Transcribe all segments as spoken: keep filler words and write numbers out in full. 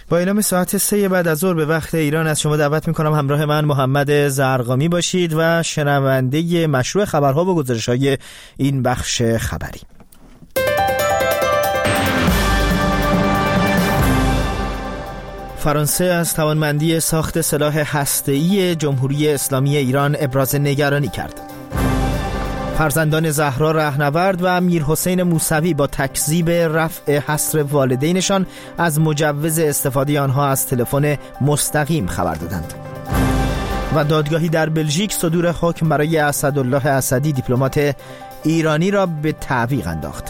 با اعلام ساعت سه بعد از ظهر به وقت ایران از شما دعوت میکنم همراه من محمد زرقامی باشید و شنونده مشروع خبرها و گزارش‌های این بخش خبری. فرانسه از توانمندی ساخت سلاح هسته‌ای جمهوری اسلامی ایران ابراز نگرانی کرد. فرزندان زهرا رهنورد و میرحسین موسوی با تکذیب رفع حصر والدینشان از مجوز استفاده آنها از تلفن مستقیم خبر دادند. و دادگاهی در بلژیک صدور حکم برای اسدالله اسدی دیپلمات ایرانی را به تعویق انداخت.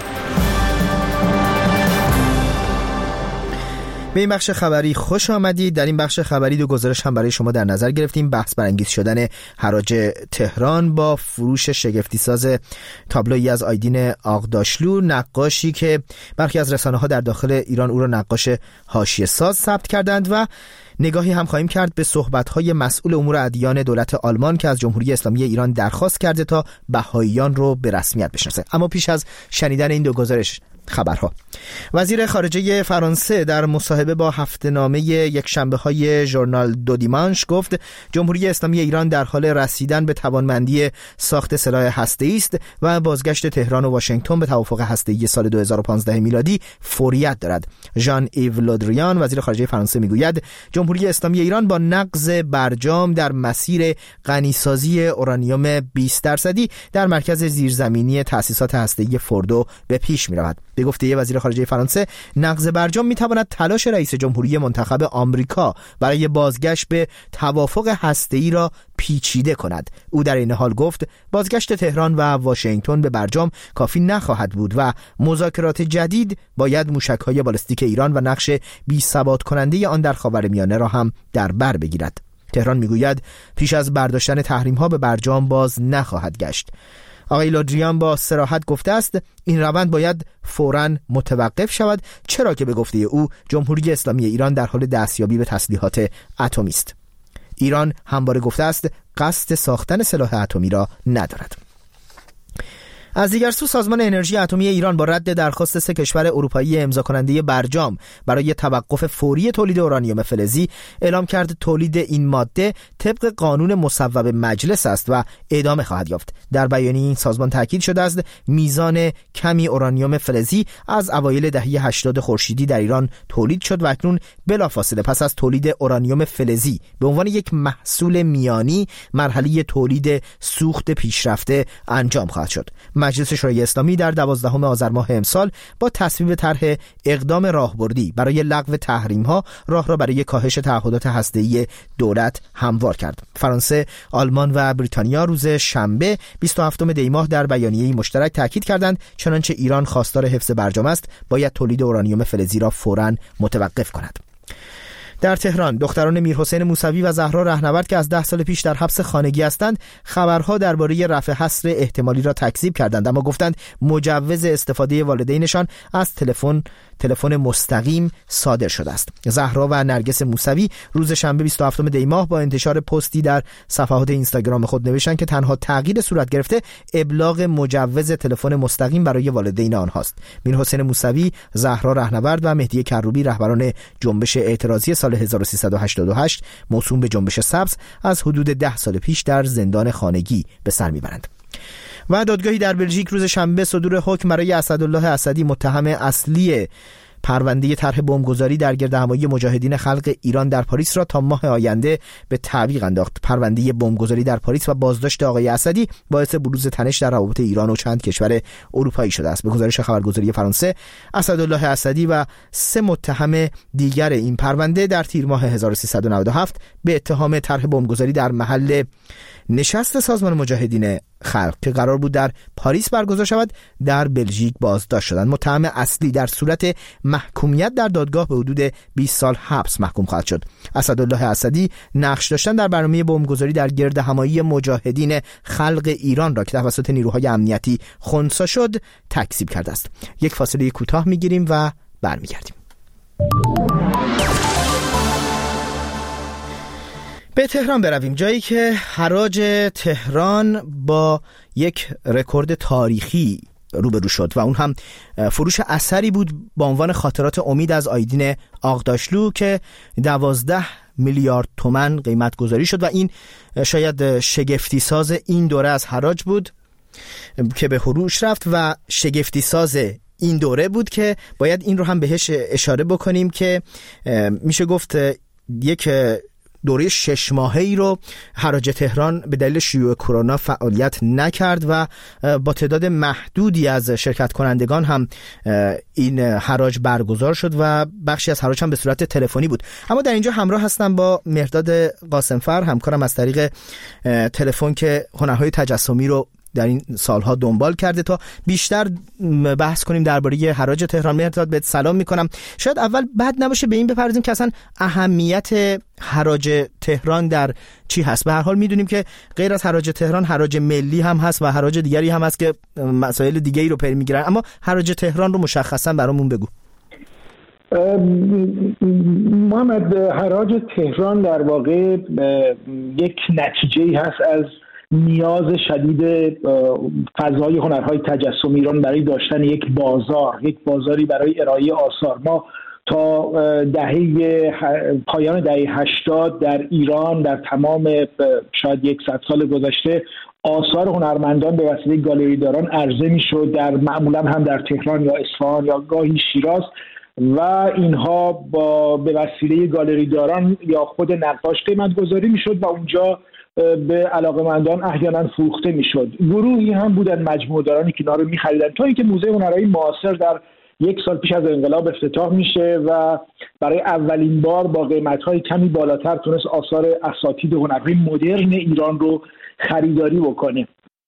به این بخش خبری خوش آمدید. در این بخش خبری دو گزارش هم برای شما در نظر گرفتیم. بحث برانگیز شدن حراج تهران با فروش شگفتی ساز تابلویی از آیدین آغداشلو، نقاشی که برخی از رسانه‌ها در داخل ایران او را نقاش حاشیه ساز ثبت کردند و نگاهی هم خواهیم کرد به صحبت‌های مسئول امور ادیان دولت آلمان که از جمهوری اسلامی ایران درخواست کرده تا بهائیان رو به رسمیت بشناسه. اما پیش از شنیدن این دو گزارش خبرها، وزیر خارجه فرانسه در مصاحبه با هفته‌نامه یکشنبه‌های ژورنال دو دیمانش گفت جمهوری اسلامی ایران در حال رسیدن به توانمندی ساخت سلاح هسته‌ای است و بازگشت تهران و واشنگتن به توافق هسته‌ای سال دو هزار و پانزده میلادی فوریت دارد. ژان ایو لودریان وزیر خارجه فرانسه میگوید جمهوری اسلامی ایران با نقض برجام در مسیر غنیسازی اورانیوم بیست درصدی در مرکز زیرزمینی تأسیسات هسته‌ای فوردو به پیش می‌رود. به گفته وزیر خارجه فرانسه، نقض برجام میتواند تلاش رئیس جمهوری منتخب آمریکا برای بازگشت به توافق هسته‌ای را پیچیده کند. او در این حال گفت بازگشت تهران و واشنگتن به برجام کافی نخواهد بود و مذاکرات جدید باید موشک‌های بالستیک ایران و نقش بی‌ثبات کننده آن در خاورمیانه را هم در بر بگیرد. تهران میگوید پیش از برداشتن تحریم‌ها به برجام باز نخواهد گشت. آقای لودریان با صراحت گفته است این روند باید فوراً متوقف شود، چرا که به گفته او جمهوری اسلامی ایران در حال دستیابی به تسلیحات اتمی است. ایران همواره گفته است قصد ساختن سلاح اتمی را ندارد. از دیگر سو سازمان انرژی اتمی ایران با رد درخواست سه کشور اروپایی امضا کننده برجام برای توقف فوری تولید اورانیوم فلزی اعلام کرد تولید این ماده طبق قانون مصوب مجلس است و ادامه خواهد یافت. در بیانیه این سازمان تاکید شده است میزان کمی اورانیوم فلزی از اوایل دهه هشتاد خورشیدی در ایران تولید شد و اکنون بلافاصله پس از تولید اورانیوم فلزی به عنوان یک محصول میانی مرحله تولید سوخت پیشرفته انجام خواهد شد. مجلس شورای اسلامی در دوازدهم آذر ماه امسال با تصویب طرح اقدام راهبردی برای لغو تحریم‌ها راه را برای کاهش تعهدات هسته‌ای دولت هموار کرد. فرانسه، آلمان و بریتانیا روز شنبه بیست و هفتم دی ماه در بیانیه‌ای مشترک تاکید کردند چنانچه ایران خواستار حفظ برجام است، باید تولید اورانیوم فلزی را فوراً متوقف کند. در تهران دختران میرحسین موسوی و زهرا رهنورد که از ده سال پیش در حبس خانگی هستند خبرها درباره رفع حصر احتمالی را تکذیب کردند، اما گفتند مجوز استفاده والدینشان از تلفن تلفن مستقیم صادر شده است. زهرا و نرگس موسوی روز شنبه بیست و هفتم دی ماه با انتشار پستی در صفحات اینستاگرام خود نوشتند که تنها تغییر صورت گرفته ابلاغ مجوز تلفن مستقیم برای والدین آنهاست. میرحسین موسوی، زهرا رهنورد و مهدی کروبی رهبران جنبش اعتراضی سال هزار و سیصد و هشتاد و هشت موسوم به جنبش سبز از حدود ده سال پیش در زندان خانگی به سر میبرند. و دادگاهی در بلژیک روز شنبه صدور حکم برای اسدالله اسدی متهم اصلی پرونده طرح بمبگذاری در گردهمایی مجاهدین خلق ایران در پاریس را تا ماه آینده به تعویق انداخت. پرونده بمبگذاری در پاریس و بازداشت آقای اسدی باعث بروز تنش در روابط ایران و چند کشور اروپایی شده است. به گزارش خبرگزاری فرانسه، اسدالله اسدی و سه متهم دیگر این پرونده در تیر ماه هزار و سیصد و نود و هفت به اتهام طرح بمبگذاری در محل نشست سازمان مجاهدین خلق که قرار بود در پاریس برگزار شود در بلژیک بازداشت شدند. متهم اصلی در صورت محکومیت در دادگاه به حدود بیست سال حبس محکوم خواهد شد. اسدالله اسدی نقش داشتن در برنامه بمبگذاری در گردهمایی مجاهدین خلق ایران را که توسط نیروهای امنیتی خنثی شد تکذیب کرده است. یک فاصله کوتاه میگیریم و برمیگردیم. به تهران برویم، جایی که حراج تهران با یک رکورد تاریخی روبرو شد و اون هم فروش اثری بود با عنوان خاطرات امید از آیدین آغداشلو که دوازده میلیارد تومان قیمت گذاری شد و این شاید شگفتی ساز این دوره از حراج بود که به فروش رفت و شگفتی ساز این دوره بود که باید این رو هم بهش اشاره بکنیم که میشه گفت یک دوره شش ماهه‌ای رو حراج تهران به دلیل شیوع کرونا فعالیت نکرد و با تعداد محدودی از شرکت کنندگان هم این حراج برگزار شد و بخشی از حراج هم به صورت تلفنی بود. اما در اینجا همراه هستم با مهرداد قاسمفر، همکارم از طریق تلفن که هنرهای تجسمی رو در این سالها دنبال کرده تا بیشتر بحث کنیم درباره حراج تهران. مهرداد بهت سلام میکنم. شاید اول بد نباشه به این بپردازیم که اصلا اهمیت حراج تهران در چی هست. به هر حال میدونیم که غیر از حراج تهران حراج ملی هم هست و حراج دیگری هم هست که مسائل دیگه‌ای رو پی میگیرن، اما حراج تهران رو مشخصا برامون بگو. محمد، حراج تهران در واقع یک نتیجه‌ای هست از نیاز شدید فضای هنرهای تجسمی ایران برای داشتن یک بازار، یک بازاری برای ارائه آثار. ما تا دهه پایان دهه هشتاد در ایران در تمام شاید یک صد سال گذشته آثار هنرمندان به وسیله گالری داران عرضه میشد، در معمولا هم در تهران یا اصفهان یا گاهی شیراز، و اینها با به وسیله گالری داران یا خود نقاش قیمت گذاری میشد و اونجا به علاقه‌مندان احیانا فروخته میشد. گروهی هم بودن مجموعه دارانی که اینا رو می‌خریدن تا اینکه موزه هنرهای معاصر در یک سال پیش از انقلاب افتتاح میشه و برای اولین بار با قیمت‌های کمی بالاتر تونست آثار اساتید هنرهای مدرن ایران رو خریداری بکنه.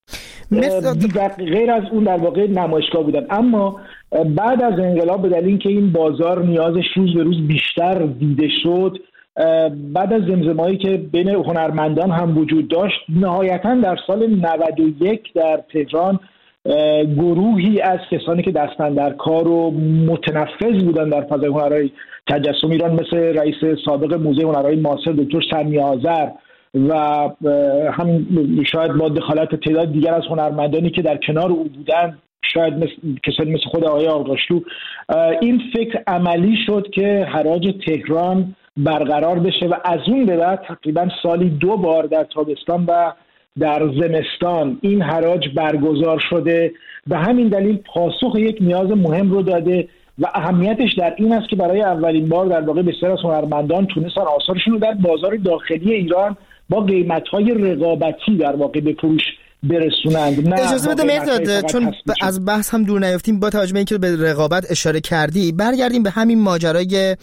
غیر از اون در واقع نمایشگاه بودن. اما بعد از انقلاب به دلیل اینکه این بازار نیازش روز به روز بیشتر دیده شد، بعد از زمزمه‌ای که بین هنرمندان هم وجود داشت، نهایتاً در سال نود و یک در تهران گروهی از کسانی که دستن در کار و متنفذ بودن در فضای هنرهای تجسم ایران مثل رئیس سابق موزه هنرهای معاصر دکتر سمی آذر و هم شاید با دخالت تعداد دیگر از هنرمندانی که در کنار او بودن، شاید مثل کسانی مثل خود آقای آغداشلو، این فکر عملی شد که حراج تهران برقرار بشه و از اون به بعد تقریبا سالی دو بار در تابستان و در زمستان این حراج برگزار شده. به همین دلیل پاسخ یک نیاز مهم رو داده و اهمیتش در این است که برای اولین بار در واقع بسیار از هنرمندان تونستن آثارشون رو در بازار داخلی ایران با قیمت‌های رقابتی در واقع به فروش برسونند. نه اجازه بده مهرداد، چون از بحث هم دور نیفتیم، با توجه به اینکه به رقابت اشاره کردی برگردیم به همین ماجرای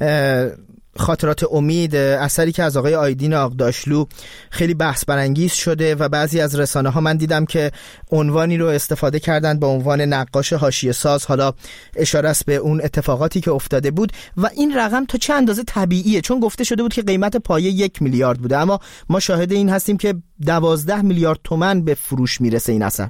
خاطرات امید، اثری که از آقای آیدین آغداشلو خیلی بحث برانگیز شده و بعضی از رسانه ها من دیدم که عنوانی رو استفاده کردن با عنوان نقاش حاشیه ساز. حالا اشاره است به اون اتفاقاتی که افتاده بود و این رقم تا چه اندازه طبیعیه، چون گفته شده بود که قیمت پایه یک میلیارد بوده، اما ما شاهد این هستیم که دوازده میلیارد تومان به فروش میرسه این اثر.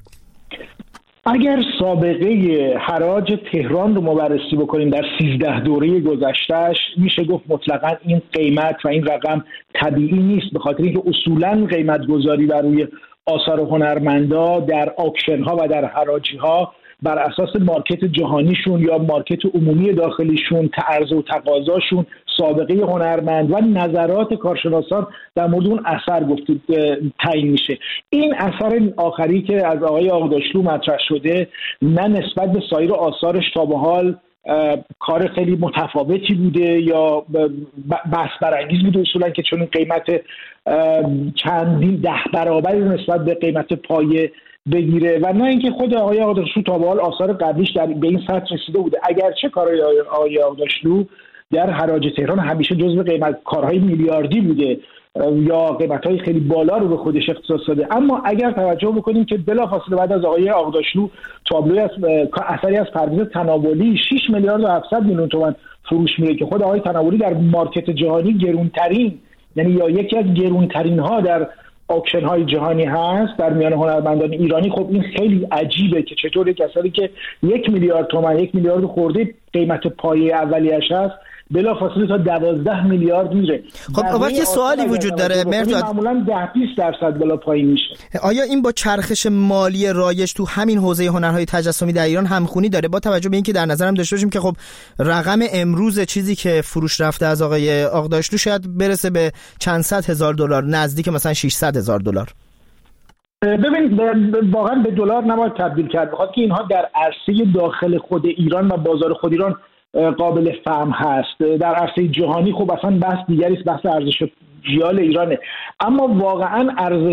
اگر سابقه حراج تهران رو ما بررسی بکنیم در سیزده دوره گذشتهش، میشه گفت مطلقاً این قیمت و این رقم طبیعی نیست، به خاطر اینکه اصولاً قیمت گذاری بر روی آثار هنرمندا در آکشن ها و در حراجی ها بر اساس مارکت جهانیشون یا مارکت عمومی داخلیشون، عرضه و تقاضاشون، سابقه هنرمند و نظرات کارشناسان در مورد اون اثر گفته تعیین میشه. این اثر آخری که از آقای آغداشلو مطرح شده نه نسبت به سایر آثارش تا به حال کار خیلی متفاوتی بوده یا بحث برانگیز بوده اصولا که چون قیمت چندین ده برابری نسبت به قیمت پایه بگیره و نه اینکه خود آقای آغداشلو تا به حال آثار قبلیش در به این سطح رسیده بوده. اگرچه کارهای آقای آغداشلو در حراج تهران همیشه جزو قیمت کارهای میلیاردی بوده یا قیمت‌های خیلی بالا رو به خودش اختصاص داده، اما اگر توجه بکنیم که بلافاصله بعد از آقای آغداشلو تابلوی از اثری از پرویز تناولی شش میلیارد و هفتصد میلیون تومان فروش میره که خود آقای تناولی در مارکت جهانی گرونترین، یعنی یا یکی از گرونترین ها در آکشن های جهانی هست در میان هنرمندان ایرانی. خب این خیلی عجیبه که چطور یک اثری که یک میلیارد تومان، یک میلیارد خورده قیمت پایه اولیه‌اش هست بلافاصله تا دوازده میلیارد میره. خب اول که سوالی وجود داره مرداد، معمولا ده بیست درصد بالا پایین میشه. آیا این با چرخش مالی رایج تو همین حوزه هنرهای تجسمی در ایران همخونی داره، با توجه به اینکه در نظرم داشته باشیم که خب رقم امروز چیزی که فروش رفته از آقای آقداشلو شاید برسه به چند صد هزار دلار، نزدیک مثلا ششصد هزار دلار. ببینید واقعا به دلار نباید تبدیل کرد، بخاطر که اینها در عرصه داخل خود ایران و بازار خود ایران قابل فهم هست. در عرصه جهانی خب اصلا بحث دیگری است، بحث ارزش ریال ایرانه. اما واقعا ارزش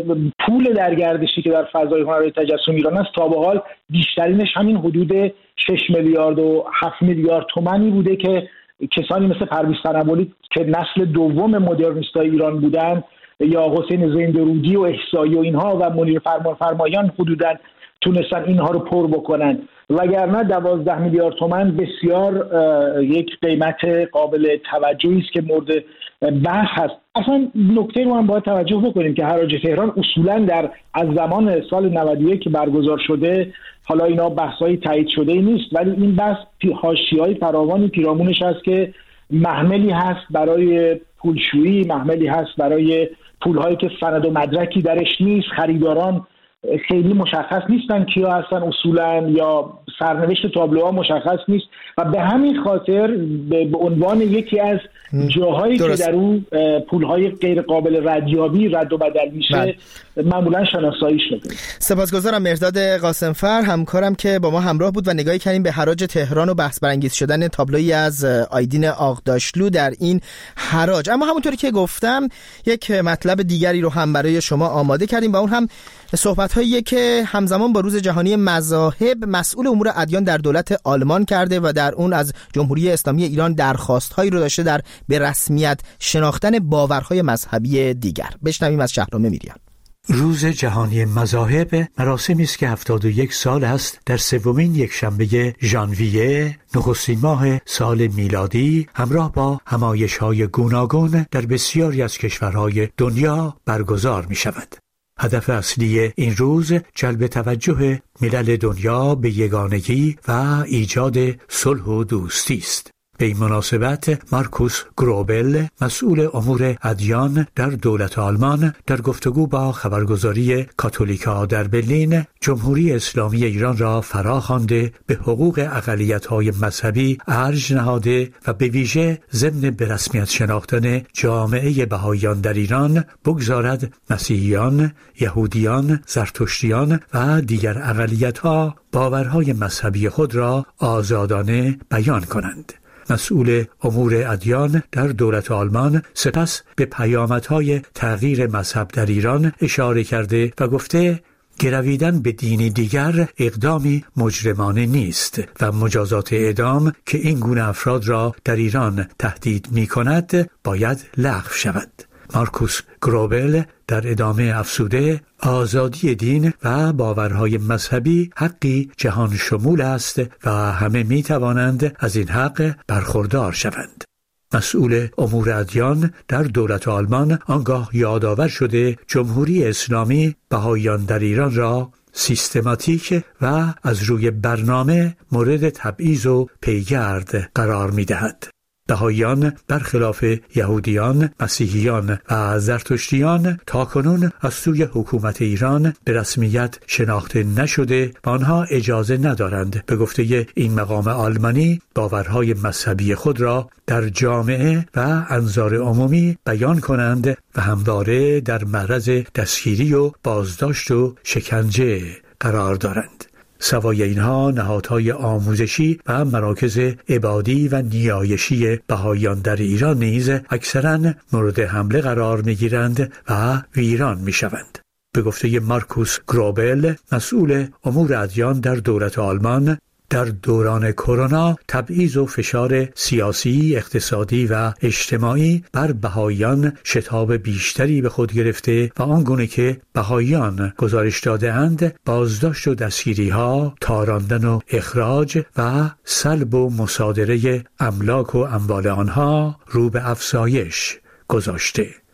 پول در گردشی که در فضای هنرهای تجسمی ایران است تا به حال بیشترینش همین حدود شش میلیارد و هفت میلیارد تومانی بوده که کسانی مثل پرویز تنولی که نسل دوم مدرنیستای ایران بودن یا حسین زندرودی و احسایی و اینها و منیر فرمانفرمایان حدوداً تونستن اینها رو پر بکنن، وگرنه دوازده میلیارد تومان بسیار یک قیمت قابل توجهی است که مورد بحث هست. اصلا نکته رو هم باید توجه بکنیم که حراج تهران اصولا در از زمان سال نود و یک که برگزار شده، حالا اینا بحث‌های تایید شده ای نیست، ولی این بحث حاشیه‌های فراوانی پیرامونش هست که محملی هست برای پولشویی، محملی هست برای پول‌هایی که سند و مدرکی درش نیست، خریداران خیلی مشخص نیستن کیا هستن اصولا، یا سرنوشت تابلوها مشخص نیست و به همین خاطر به عنوان یکی از جاهایی درست. که در اون پولهای غیر قابل ردیابی رد و بدل میشه معمولا شناسایی شده. سپاسگزارم مرداد قاسمفر همکارم که با ما همراه بود و نگاهی کردیم به حراج تهران و بحث برانگیز شدن تابلویی از آیدین آقداشلو در این حراج. اما همونطوری که گفتم یک مطلب دیگری رو هم برای شما آماده کردیم و اون هم صحبت‌هایی که همزمان با روز جهانی مذاهب مسئول امور ادیان در دولت آلمان کرده و در اون از جمهوری اسلامی ایران درخواست‌هایی رو داشته در به رسمیت شناختن باورهای مذهبی دیگر. بشنویم از شهرام میریان. روز جهانی مذاهب مراسمی است که هفتاد و یک سال است در سومین یکشنبه ژانویه نخستین ماه سال میلادی همراه با همایش‌های گوناگون در بسیاری از کشورهای دنیا برگزار می‌شود. هدف اصلی این روز جلب توجه ملل دنیا به یگانگی و ایجاد صلح و دوستی است. به این مناسبت مارکوس گروبل مسئول امور ادیان در دولت آلمان در گفتگو با خبرگزاری کاتولیکا در برلین جمهوری اسلامی ایران را فراخوانده به حقوق اقلیت‌های مذهبی ارج نهاده و به ویژه ضمن به رسمیت شناختن جامعه بهائیان در ایران بگذارد مسیحیان، یهودیان، زرتشتیان و دیگر اقلیت‌ها باورهای مذهبی خود را آزادانه بیان کنند. مسئول امور ادیان در دولت آلمان سپس به پیامدهای تغییر مذهب در ایران اشاره کرده و گفته گرویدن به دینی دیگر اقدامی مجرمانه نیست و مجازات اعدام که این گونه افراد را در ایران تهدید می کند باید لغو شود. مارکوس گروبل در ادامه افزوده آزادی دین و باورهای مذهبی حقی جهان شمول است و همه می توانند از این حق برخوردار شوند. مسئول امور ادیان در دولت آلمان آنگاه یادآور شده جمهوری اسلامی بهائیان در ایران را سیستماتیک و از روی برنامه مورد تبعیض و پیگرد قرار می دهد. بهائیان برخلاف یهودیان، مسیحیان و زرتشتیان تاکنون از سوی حکومت ایران به رسمیت شناخته نشده و آنها اجازه ندارند به گفته این مقام آلمانی باورهای مذهبی خود را در جامعه و انظار عمومی بیان کنند و همواره در معرض دستگیری و بازداشت و شکنجه قرار دارند. سوای اینها نهادهای آموزشی و مراکز عبادی و نیایشی بهائیان در ایران نیز اکثراً مورد حمله قرار می‌گیرند و ویران می‌شوند. به گفته مارکوس گروبل مسئول امور ادیان در دولت آلمان، در دوران کرونا تبعیض و فشار سیاسی، اقتصادی و اجتماعی بر بهائیان شتاب بیشتری به خود گرفته و آنگونه که بهائیان گزارش داده‌اند بازداشت و دستگیری‌ها، تاراندن و اخراج و سلب و مصادره املاک و اموال آنها رو به افزایش گذاشته.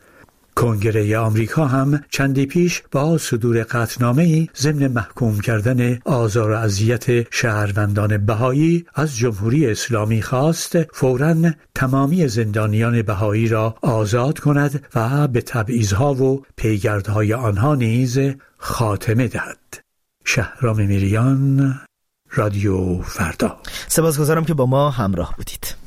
کنگره آمریکا هم چندی پیش با صدور قطعنامه‌ای ضمن محکوم کردن آزار و اذیت شهروندان بهایی از جمهوری اسلامی خواست فوراً تمامی زندانیان بهایی را آزاد کند و به تبعیض‌ها و پیگردهای آنها نیز خاتمه دهد. شهرام میریان، رادیو فردا. سپاسگزارم که با ما همراه بودید.